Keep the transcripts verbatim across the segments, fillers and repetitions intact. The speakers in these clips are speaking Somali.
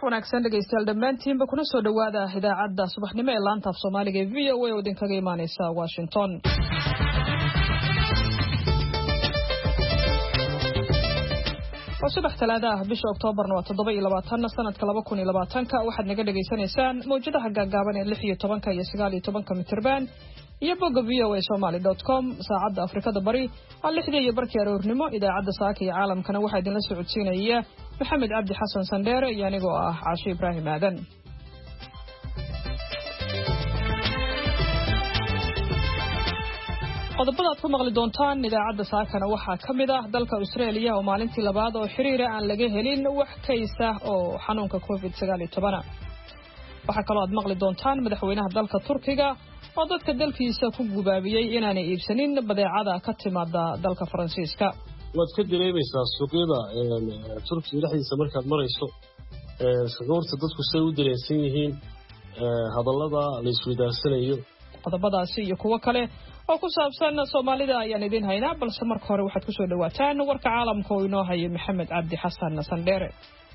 wanaagsan dhegeystayaal dhammaantiinba kuna soo dhawaada idaacadda subaxnimo ee laanta af Soomaaliga ee V O A oo idinkaga imaaneysa Washington. Subax talaada ah bisha Oktoobar waa toddoba iyo labaatan sanadka laba kun iyo labaatan waxaad naga dhageysanaysaan mowjadaha gaagaaban ee lix iyo toban iyo sagaal iyo toban mitirban iyo bogga v o a somali dot com saacadda Afrikada Bari waa lixda iyo barkii aroornimo. idaacadda saaka iyo caalamkana waxaa idinla socodsiinaya Maxamed Cabdi Xasan Sandheere iyo anigoo ah Caashi Ibraahim Aadan. qodobada aad ku maqli doontaan idaacadda saakana waxaa ka mid ah dalka Australia oo maalintii labaad oo xiriir aan laga helin wax kaysa oo xanuunka covid sagaal iyo toban. waxaa kaloo aad maqli doontaan madaxweynaha dalka Turkiga oo dadka dalkiisa ku gubaabiyay inaanay iibsanin badeecada ka timaada dalka Faransiiska. waad ka dareemaysaa suuqyada Turkiga dhexdiisa markaad marayso shucuurta dadku say u dareensan yihiin hadallada la isweydaaranayo. qodobadaasi iyo kuwa kale oo ku saabsan Soomaalida ayaan idin haynaa, balse marka hore waxaad ku soo dhawaataan warka caalamka oo inoo haya Maxamed Cabdi Xasan Sandheere.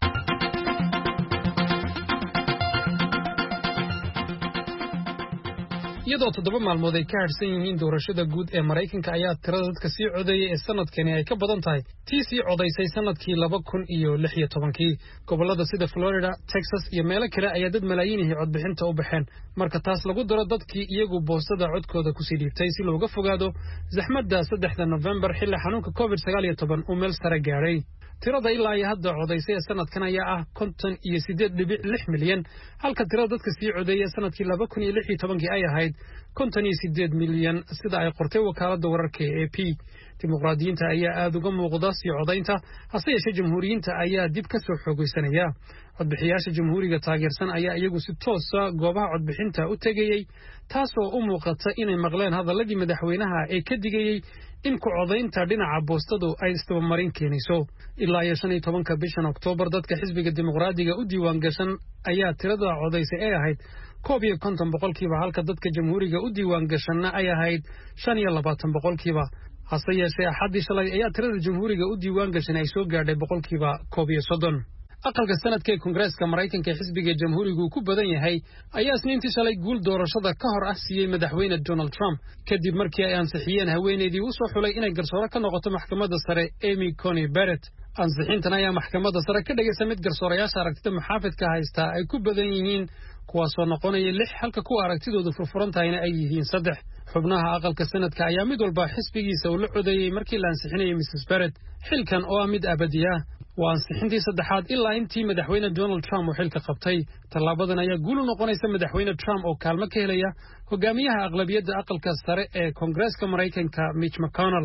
iyadoo toddoba maalmood ay ka harsan yihiin doorashada guud ee Mareykanka ayaa tirada dadka sii codeeyay ee sanadkani ay ka badan tahay tii sii codeysay sanadkii laba kun iyo lix iyo tobankii. gobolada sida Florida, Texas iyo meelo kale ayaa dad malaayiin ah codbixinta u baxeen. marka taas lagu daro dadkii iyagu boostada codkooda ku sii dhiibtay si looga fogaado zaxmadda saddexda November xilli xanuunka covid sagaal iyo toban uu meel sare gaaray. tirada ilaa ay hadda codeysay sanadkan ayaa ah konton iyo siddeed dhibic lix milyan, halka tirada dadka sii codeeyay sanadkii laba kun iyo lix iyo tobankii ay ahayd konton iyo siddeed milyan sida ay qortay wakaaladda wararka ee A P. dimuqraadiyiinta ayaa aad uga muuqda sii codeynta, hase yeeshee jamhuuriyiinta ayaa dib ka soo xoogaysanaya. codbixiyaasha jamhuuriga taageersan ayaa iyagu si toosa goobaha codbixinta u tegayey, taasoo u muuqata inay maqleen hadalladii madaxweynaha ee ka digayey in ku codaynta dhinaca boostadu ay isdabamarin keenayso. ilaa iyo shan iyo tobanka bishan Oktoobar dadka xisbiga dimuqraadiga u diiwaan gashan ayaa tirada codaysay ay ahayd koob iyo konton boqolkiiba, halka dadka jamhuuriga u diiwaan gashanna ay ahayd shan iyo labaatan boqolkiiba. hase yeeshee axaddii shalay ayaa tirada jamhuuriga u diiwaan gashan ay soo gaadhay boqolkiiba koob iyo soddon. aqalka sanadka ee Koongareeska Mareykanka ee xisbiga jamhuurigu ku badan yahay ayaa isniintii shalay guul doorashada ka hor ah siiyey madaxweyne Donald Trump kadib markii ay ansixiyeen haweeneydii u soo xulay inay garsoore ka noqoto maxkamadda sare Amy Coney Barrett. ansixintan ayaa maxkamadda sare ka dhigaysa mid garsoorayaasha aragtida muxaafidka haysta ay ku badan yihiin, kuwaasoo noqonaya lix halka kuwa aragtidoodu furfuran tahayna ay yihiin saddex. xubnaha aqalka sanadka ayaa mid walba xisbigiisa uu la codeeyey markii la ansixinayay Missus Barrett. xilkan oo ah mid abadi ah waa ansixintii saddexaad ilaa intii madaxweyne Donald Trump uu xilka qabtay. tallaabadan ayaa guul u noqonaysa madaxweyne Trump oo kaalmo ka helaya hogaamiyaha aqlabiyadda aqalka sare ee Koongareeska Mareykanka Mitch McConnell.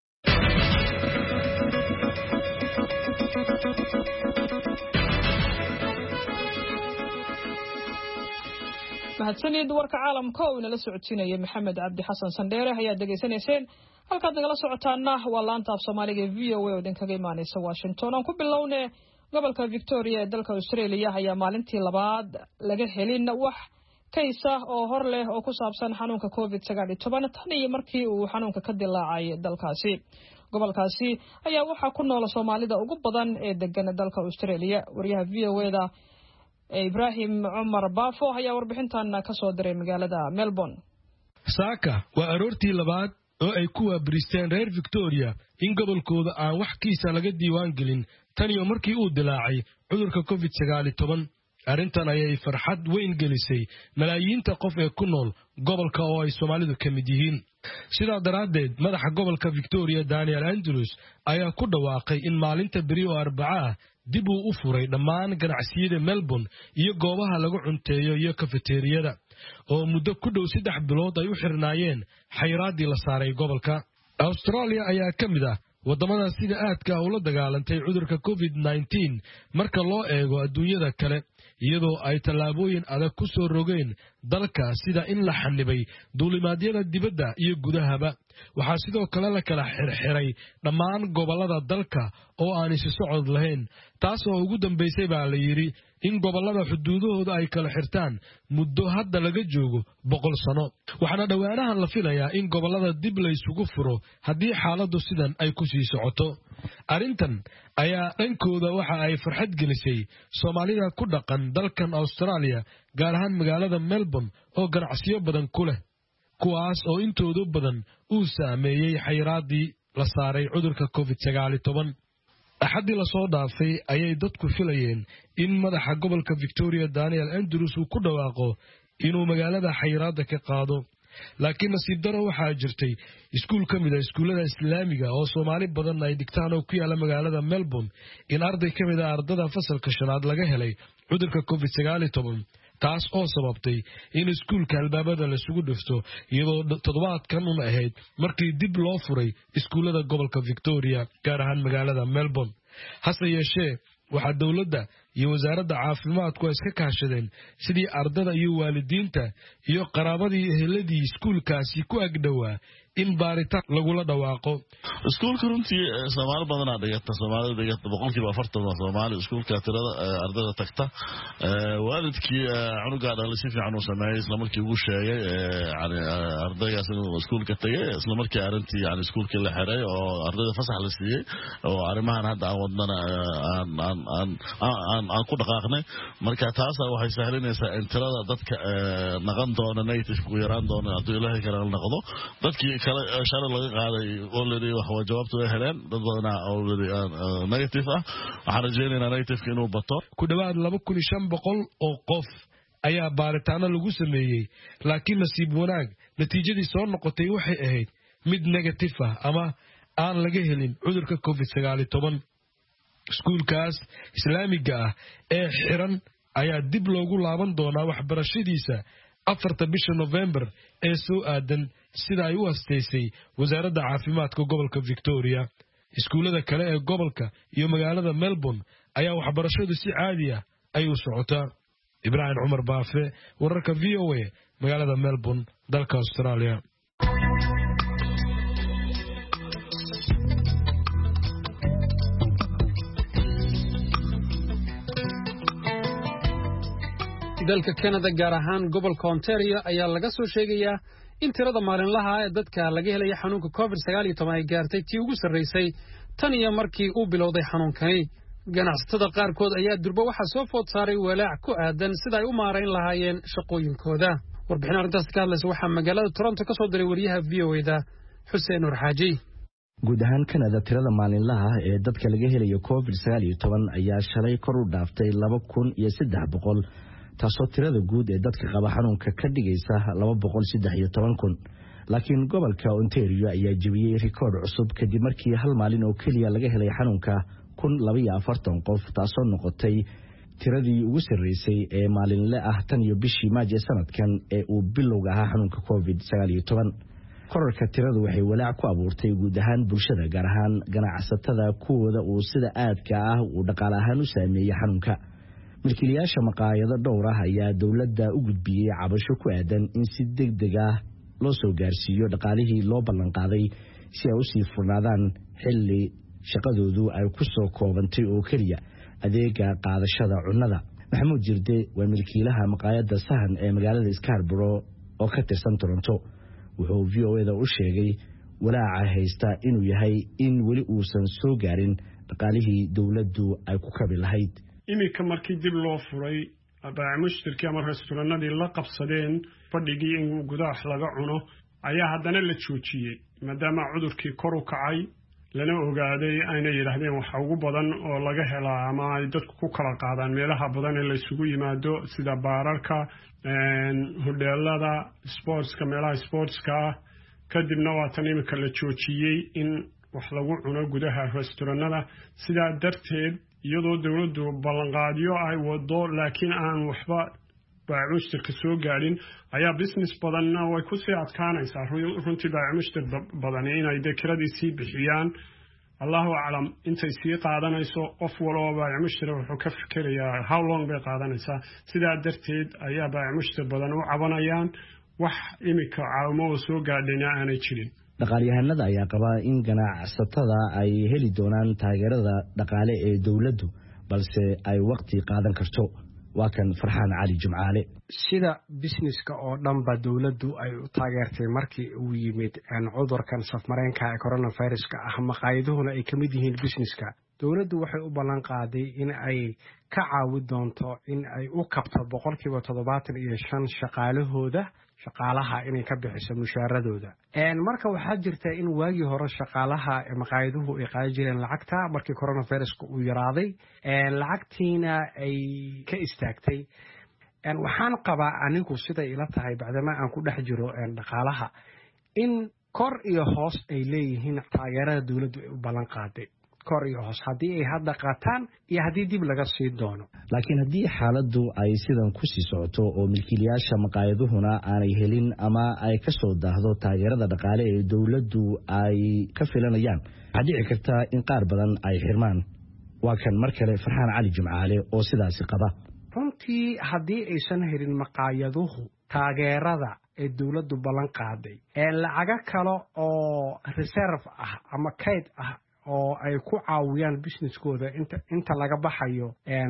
mahadsanid warka caalamka oo inala socodsiinaya Maxamed Cabdi Xasan Sandheere ayaa dhageysanayseen. halkaad nagala socotaana waa laanta af Soomaaliga ee V O A oo idinkaga imaaneysa Washington. aan ku bilownay gobolka Victoria ee dalka Australia ayaa maalintii labaad laga helin wax kaysa oo hor leh oo ku saabsan xanuunka covid sagaal iyo toban tan iyo markii uu xanuunka ka dilaacay dalkaasi. gobolkaasi ayaa waxaa ku nool Soomaalida ugu badan ee degan dalka Australia. wariyaha V O A da Ibrahim Umar Bafo ayaa warbixintan ka soo diray magaalada Melbourne. saaka waa aroortii labaad oo ay ku waabristeen reer Victoria in gobolkooda aan wax kiisa laga diiwaan gelin tan iyo markii uu dilaacay cudurka covid sagaal iyo toban. arrintan ayay farxad weyn gelisay malaayiinta qof ee ku nool gobolka oo ay Soomaalidu ka mid yihiin. sidaa daraaddeed madaxa gobolka Victoria Daniel Andrews ayaa ku dhawaaqay in maalinta beri oo Arbaca ah dib uu u furay dhammaan ganacsiyada Melbourne iyo goobaha lagu cunteeyo iyo kafeteeriyada oo muddo ku dhow saddex bilood ay u xirnaayeen xayiraadii la saaray gobolka. Australia ayaa ka mid ah wadamada sida aadka ula dagaalantay cudurka covid nineteen marka loo eego adduunyada kale, iyadoo ay tallaabooyin adag ku soo rogeen dalka sida in la xanibay duulimaadyada dibadda iyo gudahaba waxaa sidoo kale la kala xirxiray dhammaan gobollada dalka oo aan isi socod lahayn taas oo ugu dambaysay baa la yidhi in gobollada xuduudahooda ay kala xirtaan muddo hadda laga joogo boqol sano waxaana dhowaanahan la filayaa in gobollada dib la isugu furo haddii xaaladdu sidan ay ku sii socoto arrintan ayaa dhankooda waxa ay farxad gelisay soomaalida ku dhaqan dalkan Australia gaar ahaan magaalada Melbourne oo ganacsiyo badan ku leh kuwaas oo intoodu badan uu saameeyay xayiraadii la saaray cudurka covid sagaal iyo toban axadii la soo dhaafay ayay dadku filayeen in madaxa gobolka Victoria Daniel Andrews uu ku dhawaaqo inuu magaalada xayiraada ka qaado laakiin nasiib daro waxaa jirtay iskuul ka mid ah iskuulada islaamiga oo Soomaali badan ay dhigtaan oo ku yaala magaalada Melbourne in arday ka mid ah ardada fasalka shanaad laga helay cudurka covid sagaal iyo toban taas oo sababtay in iskuulka albaabada la isugu dhifto iyadoo toddobaadkan u ahayd markii dib loo furay iskuulada gobolka Victoria gaar ahaan magaalada Melbourne hase yeeshee waxaa dawladda iyo wasaaradda caafimaadku iska kaashadeen sidii ardada iyo waalidiinta iyo qaraabadii eheladii iskuulkaasi ku agdhawaa in baaritaan lagula dhawaaqo iskuulka runtii Soomaali badan dhigata Soomaalida dhigata boqolkiiba afartan Soomaali iskuulka tirada ardada tagta waalidkii cunuga dhalay si fiican u sameeyay isla markii uu sheegay yani ardaygaas inuu iskuulka tagay isla markii arintii yani iskuulka la xiray oo ardada fasax la siiyay oo arimahan hadda aan wadnana aan aan aan aan ku dhaqaaqnay marka taas waxay sahlinaysaa in tirada dadka naqan doona native ku yaraan doona hadii Ilaahay kala noqdo dadkii kala shar laga qaaday already waxa jawaabtu ay heleen dad badan already native ah waxaan rajaynaynaa native inuu bato ku dhawaad laba kun iyo shan boqol oo qof ayaa baaritaano lagu sameeyay laakiin nasiib wanaag natiijadii soo noqotay waxay ahayd mid negative ah ama aan laga helin cudurka covid sagaal iyo toban iskuulkaas islaamiga ah ee xiran ayaa dib loogu laaban doonaa waxbarashadiisa afarta bisha November ee soo aadan sida ay u asteysay wasaaradda caafimaadka gobolka Victoria iskuulada kale ee gobolka iyo magaalada Melbourne ayaa waxbarashadu si caadi ah ay u socotaa Ibrahim Umar Baafe wararka V O A magaalada Melbourne dalka Australia dalka Canada gaar ahaan gobolka Ontario ayaa laga soo sheegayaa in tirada maalinlaha ee dadka laga helay xanuunka covid sagaal iyo toban ay gaartay tii ugu sareysay tan iyo markii uu bilowday xanuunkani ganacsatada qaarkood ayaa durba waxa soo food saaray walaac ku aadan sida ay u maareyn lahaayeen shaqooyinkooda warbixin arrintaas ka hadlaysa waxaa magaalada Toronto ka soo diray wariyaha V O A da Xuseen Urxaaji guud ahaan Canada tirada maalinlaha ee dadka laga helay covid sagaal iyo toban ayaa shalay kor u dhaaftay laba kun iyo saddex boqol taasoo tirada guud ee dadka qaba xanuunka ka dhigaysa laba boqol saddex iyo toban kun laakiin gobolka Ontario ayaa jabiyay rikoodh cusub kadib markii hal maalin oo kaliya laga helay xanuunka kun laba iyo afartan qof taasoo noqotay tiradii ugu sareysay ee maalinle ah tan iyo bishii Maajo sanadkan ee uu bilowga ahaa xanuunka covid sagaal iyo toban kororka tiradu waxay walaac ku abuurtay guud ahaan bulshada gaar ahaan ganacsatada kuwooda uu sida aadka ah uu dhaqaale ahaan u saameeyay xanuunka milkiilayaasha maqaayado dhowr ah ayaa dawladda u gudbiyay cabasho ku aadan in si degdeg ah loo soo gaarsiiyo dhaqaalihii loo ballan qaaday si ay u sii furnaadaan xilli shaqadoodu ay ku soo koobantay oo kaliya adeega qaadashada cunnada maxamuud jirde waa milkiilaha maqaayadda sahan ee magaalada Scarborough oo ka tirsan Toronto wuxuu V O A da u sheegay walaaca haysta inuu yahay in weli uusan soo gaarin dhaqaalihii dawladdu ay ku kabi lahayd imika markii dib loo furay baa mushtarkii ama restauranadii la qabsadeen fadhigii in gudaha laga cuno ayaa haddana la joojiyay maadaama cudurkii kor u kacay lana ogaaday ayna yiraahdeen waxa ugu badan oo laga helaa ama ay dadku ku kala qaadaan meelaha badan ee la isugu yimaado sida baararka hoteelada sportska meelaha sportska kadibna waa tan imika la joojiyay in wax lagu cuno gudaha restauranada sida darteed iyadoo dawladdu ballanqaadiyo ay wado laakiin aan waxba baamushtarka soo gaarin ayaa business badanna way ku sii adkaanaysaa runtii baamushtar badan inay dekiradii sii bixiyaan Allahu a'lam intay sii qaadanayso qof walba baamushtar wuxuu ka fikirayaa how long bay qaadanaysaa sidaa darteed ayaa baamushtar badan u cabanayaan wax imika caawimo soo gaadhina aanay jirin dhaqaalyahanada ayaa qabaa in ganacsatada ay heli doonaan taageerada dhaqaale ee dowladdu balse ay waqti qaadan karto. waa kan Farxaan Cali Jumcaale. sida businesska oo dhan ba dawladdu ay u taageertay markii uu yimid cudurkan safmareenka ee coronavirus-ka ah maqaayaduhuna ay ka mid yihiin businesska. dawladdu waxay u ballan qaaday in ay ka caawin doonto in ay u kabto boqolkiiba toddobaatan iyo shan shaqaalahooda shaqaalaha inay ka bixiso mushaaradooda. marka waxaa jirta in waagii hore shaqaalaha maqaayaduhu ay qaadan jireen lacagta markii coronavirus-ka uu yaraaday lacagtiina ay ka istaagtay. waxaan qabaa anigu siday ila tahay bacdama aan ku dhex jiro dhaqaalaha in kor iyo hoos ay leeyihiin taageerada dawladdu ay u ballan qaaday. kor iyo hoos haddii ay hadda qaataan iyo haddii dib laga sii doono. laakiin haddii xaaladdu ay sidan ku sii socoto oo milkiilayaasha maqaayaduhuna aanay helin ama ay ka soo daahdo taageerada dhaqaale ee dawladdu ay ka filanayaan waxaa dhici karta in qaar badan ay xirmaan. waa kan mar kale Farxaan Cali Jumcaale oo sidaasi qaba. runtii haddii aysan helin maqaayaduhu taageerada ee dawladdu ballan qaaday lacago kale oo reserve ah ama kayd ah oo ay ku caawiyaan businesskooda inta inta laga baxayo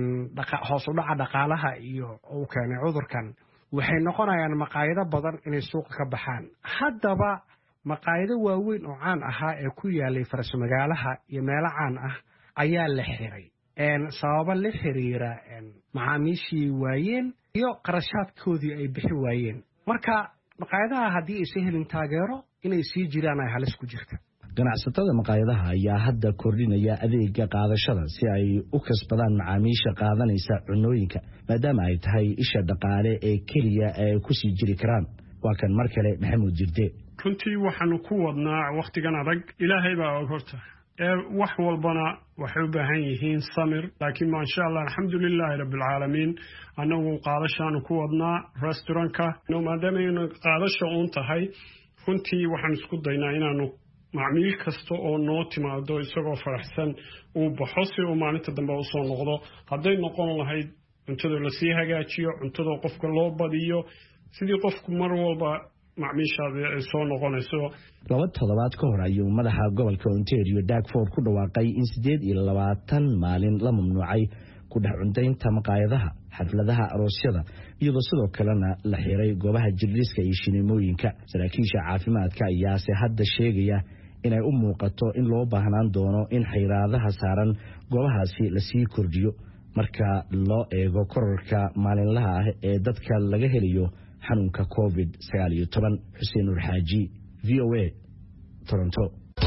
hoos u dhaca dhaqaalaha iyo uu keenay cudurkan waxay noqonayaan maqaayado badan inay suuqa ka baxaan. haddaba maqaayado waaweyn oo caan ahaa ee ku yaalay faras-magaalaha iyo meelo caan ah ayaa la xiray sababo la xiriira macaamiishii waayeen iyo qarashaadkoodii ay bixi waayeen. marka maqaayadaha haddii aysan helin taageero inay sii jiraan ay halis ku jirta. ganacsatada maqaayadaha ayaa hadda kordhinaya adeega qaadashada si ay u kasbadaan macaamiisha qaadanaysa cunooyinka maadaama ay tahay isha dhaqaale ee keliya ay ku sii jiri karaan. waa kan mar kale Maxamuud Jirde. runtii waxaanu ku wadnaa waqtigan adag ilaahay baa og horta wax walbana waxay u baahan yihiin samir laakiin ma sha Allah alxamdulilaahi rabbil caalamiin anagu qaadashaanu ku wadnaa restaurantka maadaama inuu qaadasho uun tahay runtii waxaan isku daynaa inaanu macmiil kasta oo noo timaado isagoo faraxsan uu baxo si uu maalinta dambe u soo noqdo. hadday noqon lahayd cuntada la sii hagaajiyo cuntada qofka loo badiyo sidii qofku mar walba macmiishaada ay soo noqonayso. laba toddobaad ka hor ayuu madaxa gobolka Ontario Dagford ku dhawaaqay in sideed iyo labaatan maalin la mamnuucay ku dhex cuntaynta maqaayadaha xafladaha aroosyada iyadoo sidoo kalena la xiray goobaha jilliska iyo shineemooyinka. saraakiisha caafimaadka ayaase hadda sheegaya inay u muuqato in loo baahnaan doono in xayiraadaha saaran goobahaasi la sii kordhiyo marka loo eego kororka maalinlaha ah ee dadka laga helayo xanuunka covid sagaal iyo toban. Xuseen Nur Xaaji, V O A, Toronto.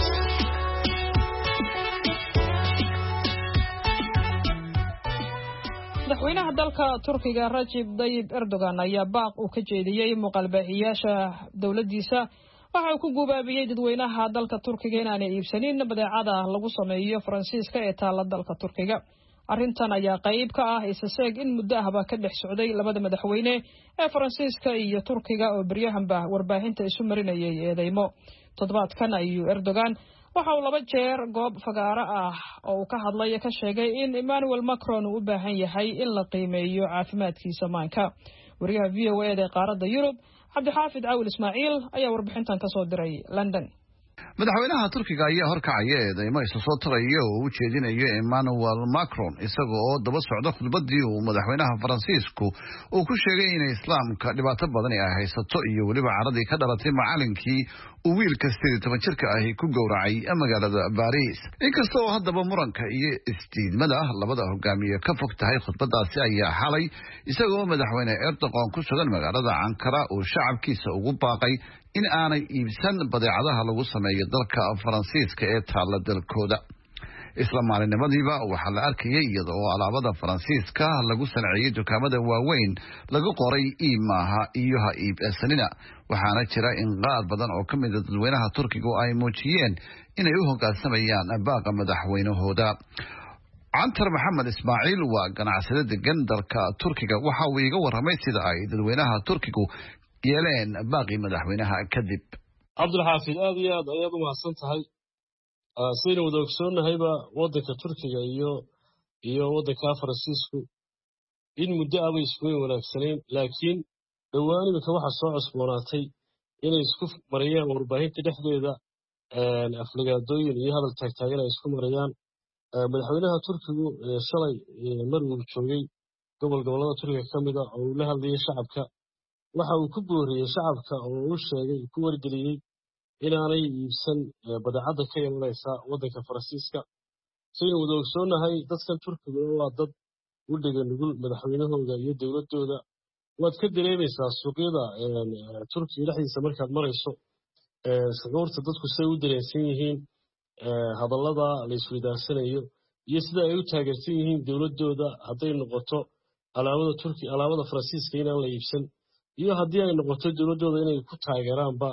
madaxweynaha dalka Turkiga Recep Tayyip Erdogan ayaa baaq uu ka jeediyay muqalbaahiyaasha dawladdiisa waxa uu ku gubaabiyay dadweynaha dalka Turkiga inaanay iibsanin badeecada lagu sameeyo Faransiiska ee taala dalka Turkiga. arrintan ayaa qayb ka ah isaseeg in muddo ahba ka dhex socday labada madaxweyne ee Faransiiska iyo Turkiga oo baryahanba warbaahinta isu marinayay eedeymo. toddobaadkan ayuu Erdogan waxa uu laba jeer goob fagaara ah oo uu ka hadlay ka sheegay in Emmanuel Macron uu u baahan yahay in la qiimeeyo caafimaadkiisa maanka. wariyaha V O A ee qaaradda Yurub Cabdixaafid Caawil Ismaaciil ayaa warbixintan ka soo diray London. madaxweynaha Turkiga ayaa horkacaya eedeymo isa soo taraya oo u jeedinaya Emmanuel Macron isaga oo daba socda khudbadii uu madaxweynaha Faransiisku uu ku sheegay in islaamka dhibaato badan ay haysato iyo waliba caradii ka dhalatay macallinkii uu wiilka sideed iyo toban jirka ahi ku gowracay magaalada Paris. inkasta oo haddaba muranka iyo istiidmada labada hogaamiye ka fog tahay khudbadaasi ayaa xalay isagoo madaxweyne Erdogan ku sugan magaalada Ankara uu shacabkiisa ugu baaqay in aanay iibsan badeecadaha lagu sameeyo dalka Faransiiska ee taala dalkooda. isla maalinimadiiba waxaa la arkayay iyadoo alaabada Faransiiska lagu sameeyay dukaamada waaweyn lagu qoray iimaha iyo ha iibsanina. waxaana jira in qaar badan oo ka mid ah dadweynaha Turkiga ay muujiyeen inay u hoggaansamayaan baaqa madaxweynahooda. Cantar Maxamed Ismaaciil waa ganacsade degan dalka Turkiga waxa uu iga warramay sida ay dadweynaha Turkigu yeeleen baaqi madaxweynaha kadib. Cabdulxaafid aad iyo aad ayaad u mahadsan tahay. sidaynu wada ogsoonnahayba waddanka Turkiga iyo iyo waddanka Faransiisku in muddo abay isku wanaagsaneen laakiin dhowaan imika waxa soo cusboonaatay inay isku marayaan warbaahinta dhexdeeda aflagaadooyin iyo hadal taagtaagan ay isku marayaan madaxweynaha turkigu shalay mar uu joogay gobol gobollada turkiga ka mid a oo uu la hadlayay shacabka waxa uu ku booriyey shacabka oo uu sheegay ku wargeliyey inaanay iibsan badeecadda ka imanaysa waddanka faransiiska saynu wada ogsoonahay dadkan turkiga waa dad u dhega nugul madaxweynahooda iyo dowladdooda waad ka dareemaysaa suuqyada turkiga dhexdiisa markaad marayso shucuurta dadku say u dareensan yihiin hadallada la isweydaasanayo iyo sida ay u taageersan yihiin dowladdooda hadday noqoto alaabada turki alaabada faransiiska inaan la iibsan iyo haddii ay noqoto dowladdooda inay ku taageeraanba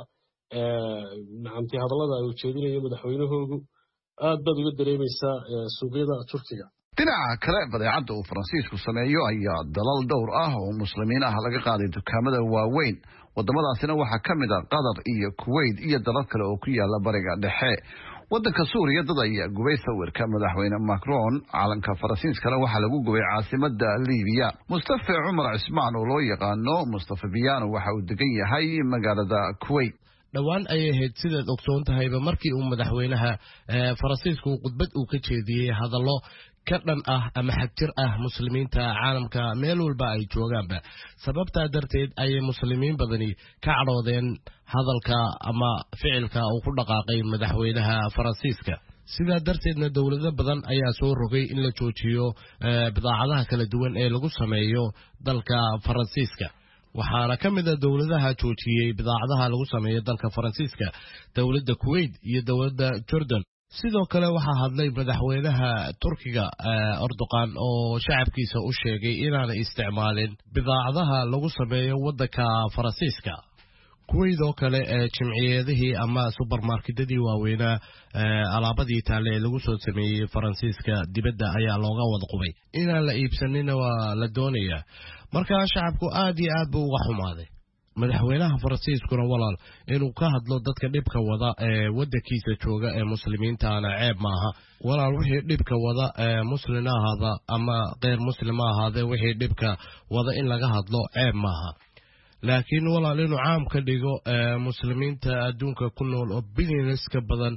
nacamti hadallada ay ujeedinayo madaxweynahoogu aad baad uga dareemaysaa suuqyada turkiga dhinaca kale badeecadda uu faransiisku sameeyo ayaa dalal dhowr ah oo muslimiin ah laga qaaday dukaamada waaweyn wadamadaasina waxaa ka mid ah qatar iyo kuwait iyo dalal kale oo ku yaala bariga dhexe waddanka suuriya dad ayaa gubay sawirka madaxweyne macron calanka faransiiskana waxaa lagu gubay caasimada libiya mustafa cumar cismaan oo loo yaqaano mustafa biyano waxa uu degan yahay magaalada kuwait dhowaan ayay ahayd sidaad ogsoon tahayba markii uu madaxweynaha faransiisku khudbad uu ka jeediyey hadallo ka dhan ah ama xagjir ah muslimiinta caalamka meel walba ay joogaanba sababtaa darteed ayay muslimiin badani ka cadhoodeen hadalka ama ficilka uu ku dhaqaaqay madaxweynaha faransiiska sidaa darteedna dowlado badan ayaa soo rogay in la joojiyo bidaacadaha kala duwan ee lagu sameeyo dalka faransiiska waxaana ka mid a dowladaha joojiyey bidaacadaha lagu sameeyo dalka faransiiska dowladda kuwait iyo dowladda jordan sidoo kale waxaa hadlay madaxweynaha turkiga erdogan oo shacabkiisa u sheegay inaanay isticmaalin bidaacadaha lagu sameeyo waddanka faransiiska kuwait oo kale jimciyadihii ama subermarketadii waaweynaa alaabadii taale ee lagu soo sameeyey faransiiska dibadda ayaa looga wada qubay inaan la iibsanina waa la doonayaa markaa shacabku aad iyo aad buu uga xumaaday madaxweynaha faransiiskuna walaal inuu ka hadlo dadka dhibka wada ee waddankiisa jooga ee muslimiintaana ceeb maaha walaal wixii dhibka wada ee muslim ahaada ama qeyr muslim ahaadee wixii dhibka wada in laga hadlo ceeb maaha laakiin walaal inuu caam ka dhigo muslimiinta adduunka ku nool oo bilyanis ka badan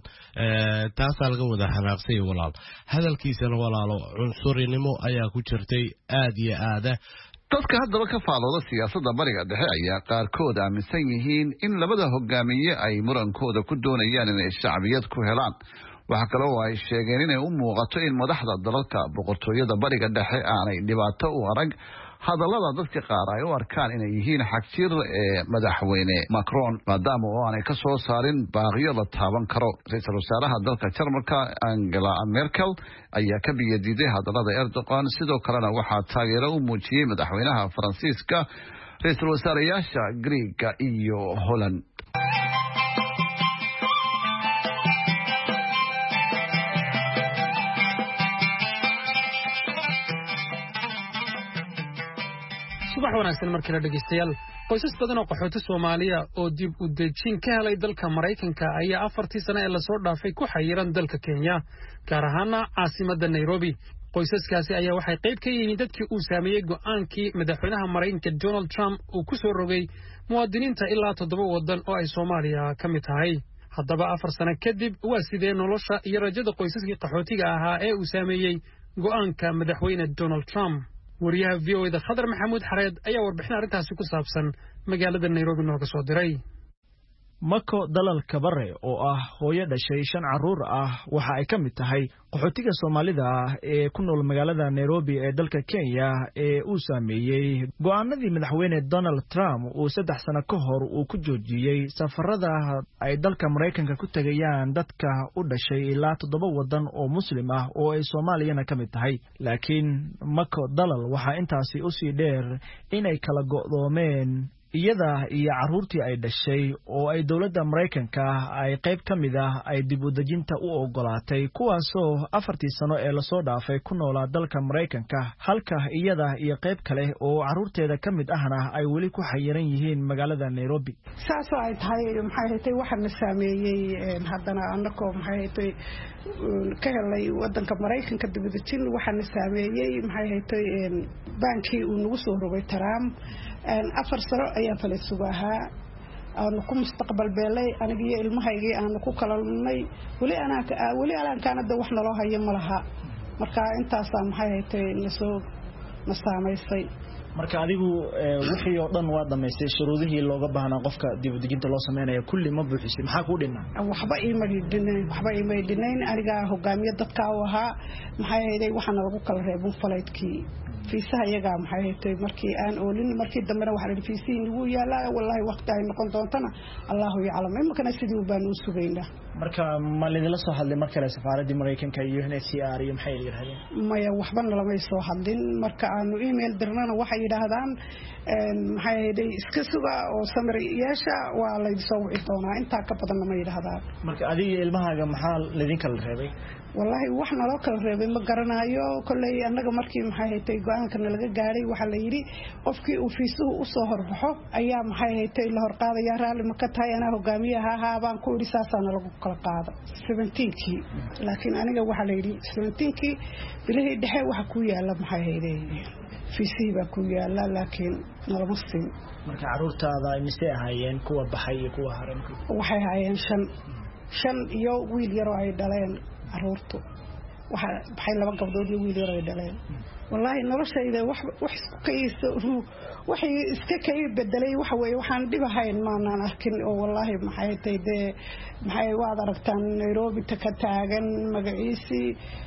taasaa laga wada xanaaqsay walaal hadalkiisana walaalo cunsurinimo ayaa ku jirtay aad iyo aada dadka haddaba ka faalooda siyaasadda bariga dhexe ayaa qaarkood aaminsan yihiin in labada hogaamiye ay murankooda ku doonayaan inay shacbiyad ku helaan waxa kale oo ay sheegeen inay u muuqato in madaxda dalalka boqortooyada bariga dhexe aanay dhibaato u arag hadallada dadka qaar ay u arkaan inay yihiin xagjir ee madaxweyne macron maadaama oo aanay ka soo saarin baaqiyo la taaban karo ra-iisul wasaaraha dalka jarmalka angela merkel ayaa ka biyadiiday hadallada erdogan sidoo kalena waxaa taageero u muujiyey madaxweynaha faransiiska ra-iisul wasaareyaasha griega iyo holland subax wanaagsan markale dhegeystayaal qoysas badan oo qaxooti Soomaaliya oo dib u dejin ka helay dalka Mareykanka ayaa afartii sano ee la soo dhaafay ku xayiran dalka Kenya gaar ahaan caasimadda Nairobi qoysaskaasi ayaa waxay qayb ka yihiin dadkii uu saameeyay go'aankii madaxweynaha Mareykanka Donald Trump uu ku soo rogay muwaadiniinta ilaa toddoba wadan oo ay Soomaaliya ka mid tahay haddaba afar sano kadib waa sidee nolosha iyo rajada qoysaskii qaxootiga ahaa ee uu saameeyay go'aanka madaxweyne Donald Trump wariyaha V O A da Khadar Maxamuud Xareed ayaa warbixin arrintaasi ku saabsan magaalada Nairobi nooga soo diray Mako Dalal Kabare oo ah hooyo dhashay shan caruur ah waxa ay ka mid tahay qaxootiga Soomaalida ee ku nool magaalada Nairobi ee dalka Kenya ee uu saameeyay go'aanadii madaxweyne Donald Trump uu saddex sano ka hor uu ku joojiyay safarada ay dalka Mareykanka ku tagayaan dadka u dhashay ilaa toddoba wadan oo muslim ah oo ay Soomaaliyana ka mid tahay laakiin Mako Dalal waxa intaasi u sii dheer inay kala go'doomeen iyada iyo caruurtii ay dhashay oo ay dawladda Mareykanka ay qayb ka mid ah ay dib u dejinta u ogolaatay kuwaasoo afartii sano ee la soo dhaafay ku noolaa dalka Mareykanka halka iyada iyo qayb kale oo caruurteeda ka mid ahna ay weli ku xayiran yihiin magaalada Nairobi saasoo ay tahay maxay haytay waxaan saameeyay haddana annagoo maxay haytay ka helay wadanka Mareykanka dib u dejin waxaan saameeyay maxay haytay baankii uu nagu soo rogay Trump afar sano ayaa falay subaha aanu ku mustaqbal beelay aniga ilmahaygii aanu ku kala lunay wali ana wali aan kaanada wax naloo hayo malaha marka intaas aan maxay haytay nasoo nasaameysay marka adigu wixii oo dhan waa dhameystay shuruudihii looga baahnaa qofka dib u dejinta loo sameeyo kulli ma buuxisay maxaa ku dhinaa waxba iima dhinayn waxba iima dhinayn aniga hogaamiye dadka oo ahaa maxay hayday waxaan lagu kala reebin falaydkii fiisaha iyaga maxay haytay markii aan oolin markii dambena waxa la fiisiin ugu yaala wallahi waqti ay noqon doontana Allahu yaclam imkana sidii u baan u sugaynaa marka ma lidila soo hadlay markale safaaradda Mareykanka iyo N H C R iyo maxay yiraahdeen maya waxba lama soo hadlin marka aanu email dirnana waxay yiraahdaan maxay hayday iska suga oo samir yeesha waa la soo wici doonaa inta ka badan ma yiraahdaan marka adiga ilmahaaga maxaa lidin kala reebay wallahi waxna loo kala reebay ma garanayo kulay anaga markii maxay haytay go'aanka laga gaaray waxa la yiri qofkii uu fiisuhu u soo horbaxo ayaa maxay haytay la hor qaadaya raali ma ka tahay ana hogaamiyaha ahaa baan ku yiri saasana lagu kala qaado seventeen-kii laakiin aniga waxa la yiri seventeen-kii bilihii dhexe waxa ku yaala maxay hayday fiisii baa ku yaala laakiin nalama siin marka caruurtaada imise ahaayeen kuwa baxay iyo kuwa haran waxay ahaayeen shan shan iyo wiil yar oo ay dhaleen caruurtu waxa baxay laba gabdhood iyo wiil yar oo ay dhaleen wallahi noloshayda wax wax isku kayso waxay iska kay bedelay waxa weey waxaan dhibahayn maanaan arkin oo wallahi maxay tahay maxay waad aragtaan Nairobi ta ka taagan magaciisi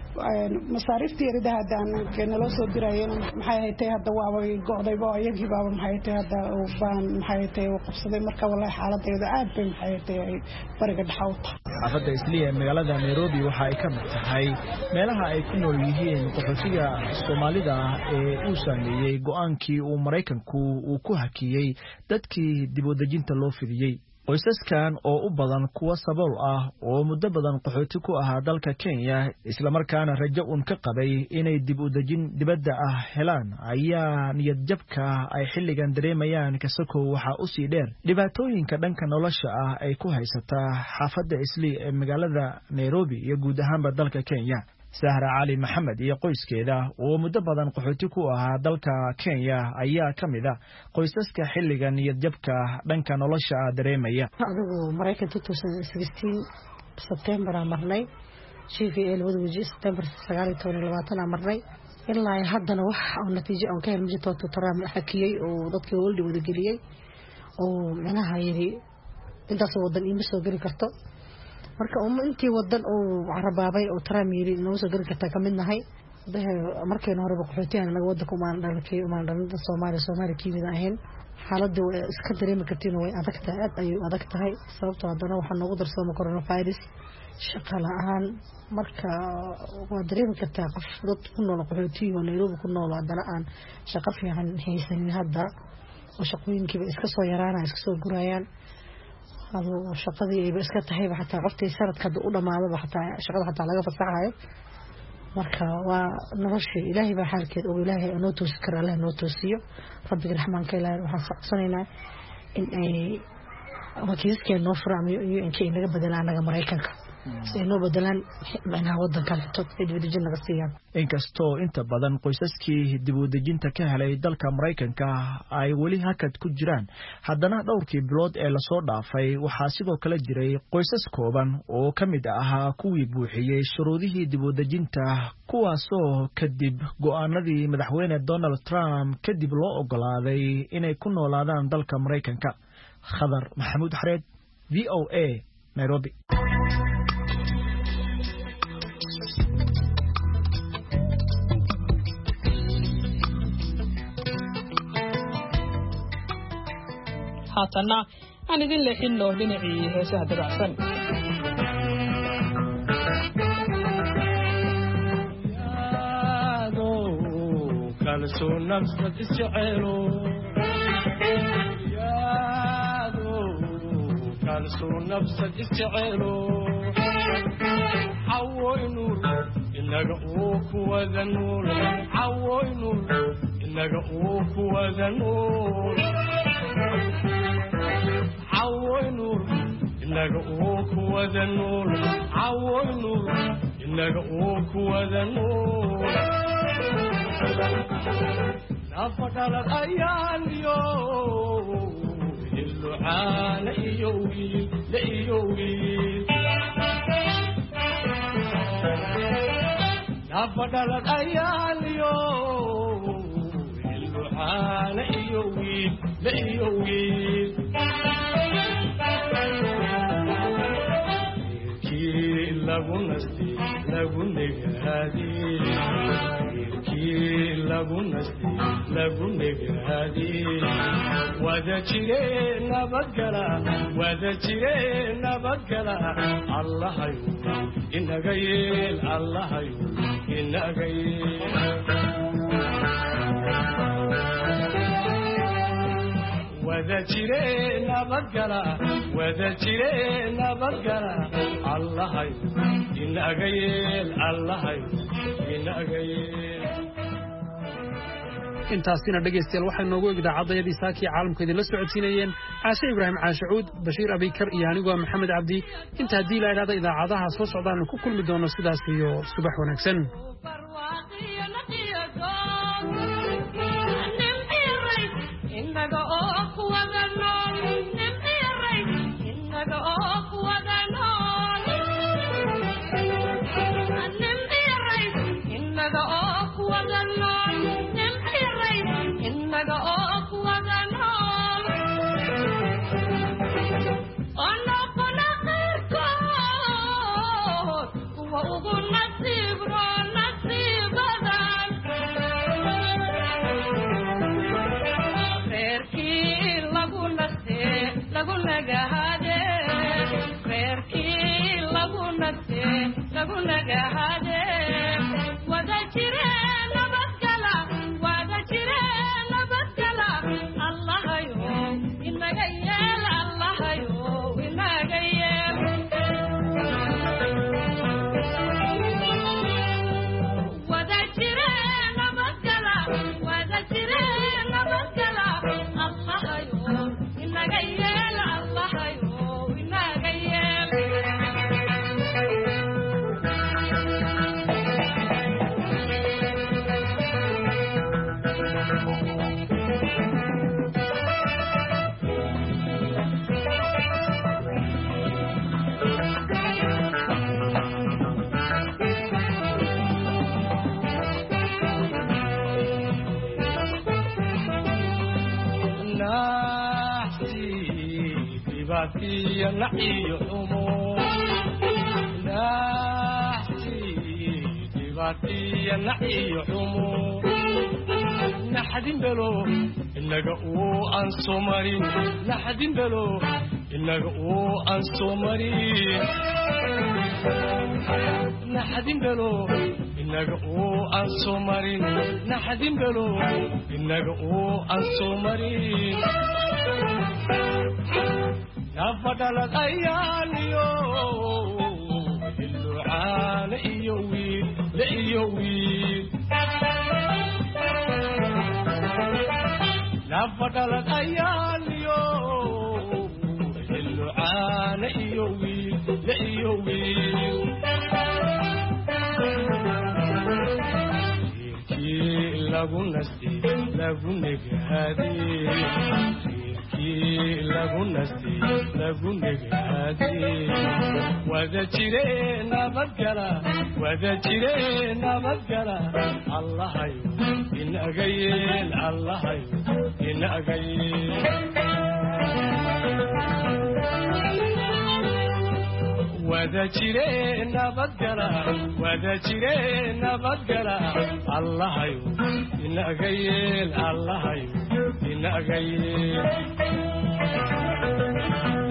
masaariftii yarida hadaan naloo soo dirayeen maxay haytay hadda waaba go'day baa iyagii baaba maxay haytay hadda baan maxay haytay qabsaday marka wallahi xaaladdeeda aad bay maxay haytay bariga dhaxawta xaafadda Isliya magaalada Nairobi waxa ay ka mid tahay meelaha ay ku nool yihiin qaxootiga Soomaalida ee uu saameeyay go'aankii uu Mareykanku uu ku hakiyay dadkii dib u dejinta loo fidiyay qoysaskan oo u badan kuwa sabool ah oo muddo badan qaxooti ku ahaa dalka Kenya isla markaana rajo un ka qabay inay dib u dejin dibadda ah helaan ayaa niyad jabka ay xilligan dareemayaan kasoo waxa u sii dheer dhibaatooyinka dhanka nolosha ah ay ku haysataa xaafadda Isliya ee magaalada Nairobi iyo guud ahaanba dalka Kenya Sahra Ali Maxamed iyo qoyskeeda oo muddo badan qaxooti ku ahaa dalka Kenya ayaa kamid ah qoysaska xilligan niyad jabka dhanka nolosha dareemaya adigu Mareykanka two thousand sixteen September marnay G V L wadaji September sagaal iyo labaatan marnay ilaa haddana wax oo natiijo aan ka helmay to Trump xakiyay oo dadkii wada wada geliyay oo macnaha yiri intaas wadan ima soo gali karto marka um intii wadan oo carabaabay oo Trump yiri inoo soo gali karta kamid nahay markeen hore qaxootiyan laga wada kuma dhalkay uma dhalada Soomaaliya Soomaaliya kiimida ahayn xaaladdu iska dareemi kartiin way adag tahay aad ay adag tahay sababtoo haddana waxa noogu darsooma coronavirus shaqo la'aan marka waa dareemi kartaa qof dad ku nool qaxootiga oo Nairobi ku nool haddana aan shaqo fiican haysanin hadda oo shaqooyinkiiba iska soo yaraanayaan iska soo gurayaan adoo shaqadii ay iska tahay xataa qoftii sanadka u dhamaado xataa shaqada xataa laga fasaxayo marka waa noloshii Ilaahay baa xalkeed oo Ilaahay inoo toosi kara Allah inoo toosiyo rabbiga raxmaanka Ilaahay waxaan saqsanaynaa in ay wakiiskeen noo furaamiyo iyo in kay naga bedelaan naga Mareykanka si inoo bedelaan macnaha wadanka xitood ay dib u dejin naga siiyaan inkastoo inta badan qoysaskii dib u dejinta ka helay dalka Mareykanka ay wali hakad ku jiraan haddana dhowrkii bilood ee la soo dhaafay waxaa sidoo kale jiray qoysas kooban oo kamid ahaa kuwii buuxiyay shuruudihii dib u dejinta kuwaasoo kadib go'aanadii madaxweyne Donald Trump kadib loo ogolaaday inay ku noolaadaan dalka Mareykanka Khadar Maxamuud Xareed V O A Nairobi haatana aan idin leexino dhinacii heesaha dabacsan kalso nafsad isjecelo yaado kalso nafsad isjecelo awoynur inaga uu kuwada nool awoynur inaga uu kuwada nool awoynur inaga uu kuwada nool awoynur inaga uu kuwada nool nafaqala ayaan yo اللعان يوي ليوي نفضل الأيام يوم اللعان يوي ليوي كي لغنستي لغنك هذه كي لغنستي لغنك هذه وذا جرين نبقلا وذا جرين نبقلا الله يوم إن غير الله يوم إن غير وذا جرين نبقلا وذا جرين نبقلا الله يوم إن غير الله يوم إن غير intaasina dhegaystayaal waxaa noogu eg idaacadayadii saakii caalamka idinla socodsiinayeen caashe ibraahim caashacuud bashiir abikar iyo anigu waa maxamed cabdi inta haddii la idhahda idaacadaha soo socdaanu ku kulmi doono sidaas iyo subax wanaagsan يا نحي حمو نحسي دباتي يا نحي حمو نحدين بلو إنك أو أنسو مرين نحدين بلو إنك أو أنسو مرين نحدين بلو إنك أو أنسو مرين نحدين بلو إنك أو أنسو مرين نفضل الأيام يوم اللعان يوي ليوي نفضل الأيام يوم اللعان يوي ليوي كي لغنستي لغنك هذه لغنستي لغنك هذه وذا جرين نبقلا وذا جرين نبقلا الله يوم إن أغيل الله يوم إن أغيل وذا جرين نبقلا وذا جرين نبقلا الله يوم إن أغيل الله يوم إن أغيل